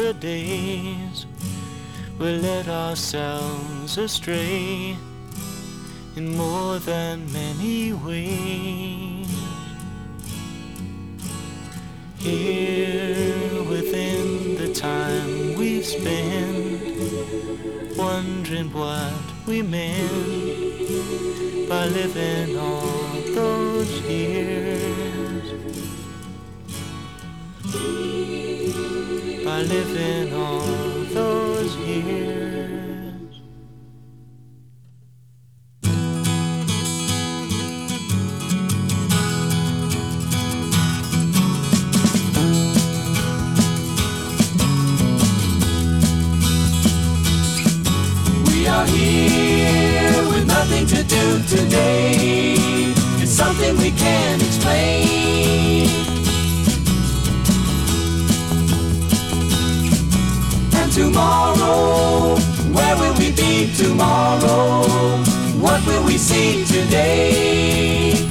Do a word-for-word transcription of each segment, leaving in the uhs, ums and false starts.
the days we led ourselves astray in more than many ways. Here within the time we've spent, wondering what we meant by living all those years, by living all those years. We are here with nothing to do today. It's something we can't explain. And tomorrow, where will we be tomorrow? What will we see today?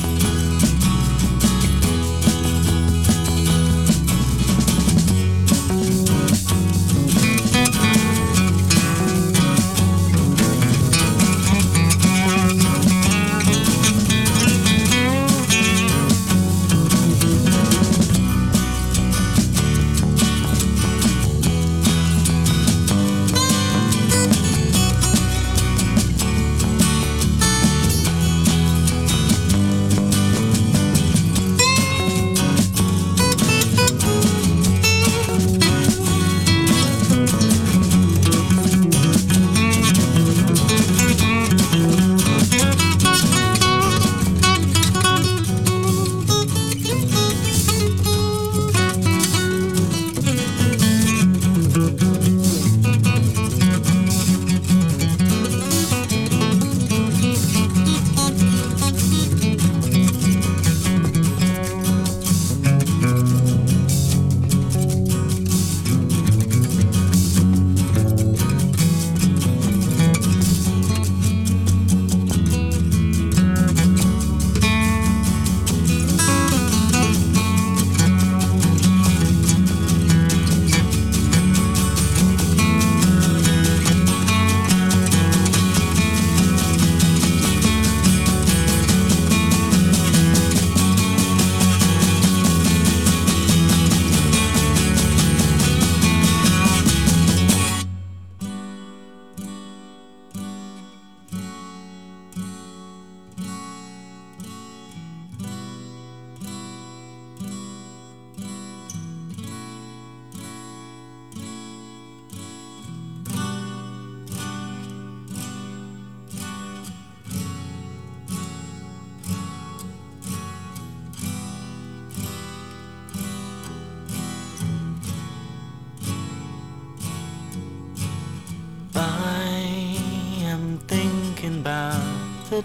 The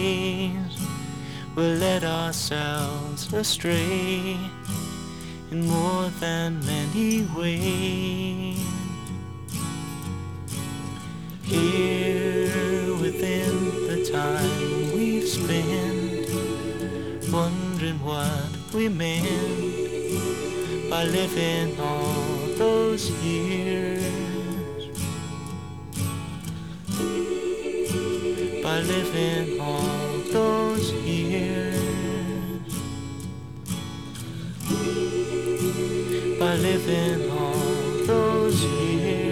days we led ourselves astray in more than many ways. Here within the time we've spent, wondering what we meant by living all those years, by living all those years, by living all those years.